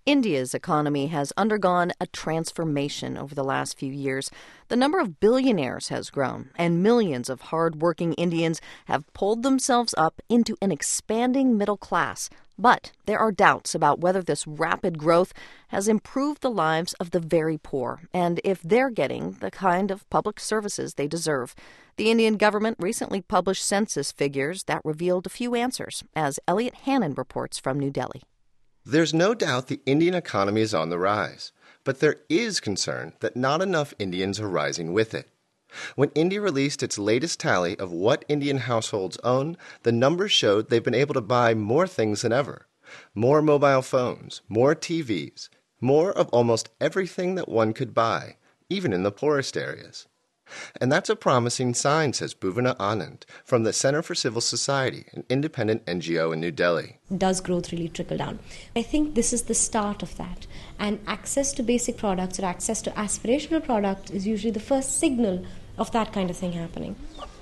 India's economy has undergone a transformation over the last few years. The number of billionaires has grown, and millions of hard-working Indians have pulled themselves up into an expanding middle class. But there are doubts about whether this rapid growth has improved the lives of the very poor and if they're getting the kind of public services they deserve. The Indian government recently published census figures that revealed a few answers, as Elliot Hannon reports from New Delhi. There's no doubt the Indian economy is on the rise, but there is concern that not enough Indians are rising with it. When India released its latest tally of what Indian households own, the numbers showed they've been able to buy more things than ever. More mobile phones, more TVs, more of almost everything that one could buy, even in the poorest areas. And that's a promising sign, says Bhuvana Anand from the Center for Civil Society, an independent NGO in New Delhi. Does growth really trickle down? I think this is the start of that. And access to basic products or access to aspirational products is usually the first signal of that kind of thing happening.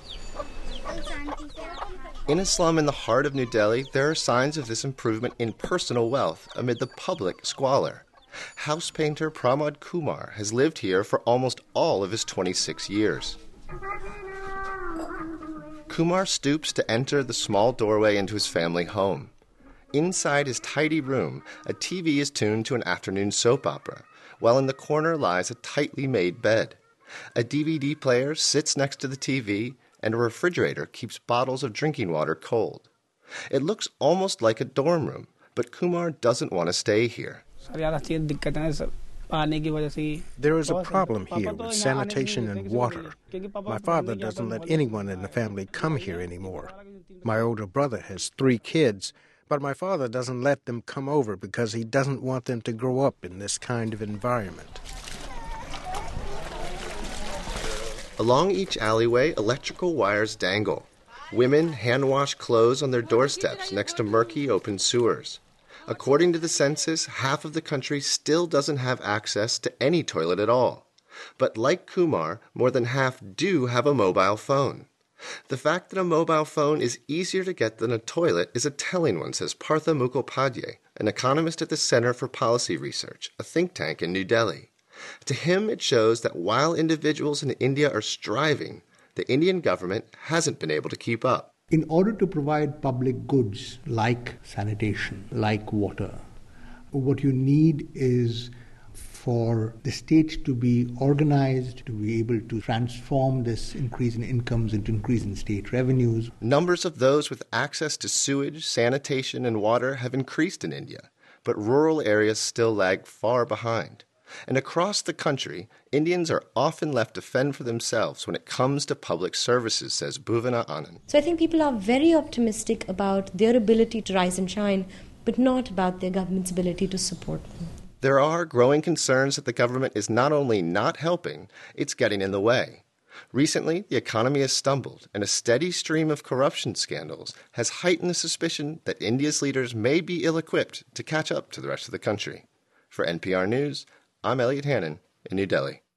In a slum in the heart of New Delhi, there are signs of this improvement in personal wealth amid the public squalor. House painter Pramod Kumar has lived here for almost all of his 26 years. Kumar stoops to enter the small doorway into his family home. Inside his tidy room, a TV is tuned to an afternoon soap opera, while in the corner lies a tightly made bed. A DVD player sits next to the TV, and a refrigerator keeps bottles of drinking water cold. It looks almost like a dorm room, but Kumar doesn't want to stay here. There is a problem here with sanitation and water. My father doesn't let anyone in the family come here anymore. My older brother has 3 kids, but my father doesn't let them come over because he doesn't want them to grow up in this kind of environment. Along each alleyway, electrical wires dangle. Women hand-wash clothes on their doorsteps next to murky open sewers. According to the census, half of the country still doesn't have access to any toilet at all. But like Kumar, more than half do have a mobile phone. The fact that a mobile phone is easier to get than a toilet is a telling one, says Partha Mukhopadhyay, an economist at the Center for Policy Research, a think tank in New Delhi. To him, it shows that while individuals in India are striving, the Indian government hasn't been able to keep up. In order to provide public goods like sanitation, like water, what you need is for the state to be organized, to be able to transform this increase in incomes into increase in state revenues. Numbers of those with access to sewage, sanitation, and water have increased in India, but rural areas still lag far behind. And across the country, Indians are often left to fend for themselves when it comes to public services, says Bhuvana Anand. So I think people are very optimistic about their ability to rise and shine, but not about their government's ability to support them. There are growing concerns that the government is not only not helping, it's getting in the way. Recently, the economy has stumbled, and a steady stream of corruption scandals has heightened the suspicion that India's leaders may be ill-equipped to catch up to the rest of the country. For NPR News, I'm Elliot Hannon in New Delhi.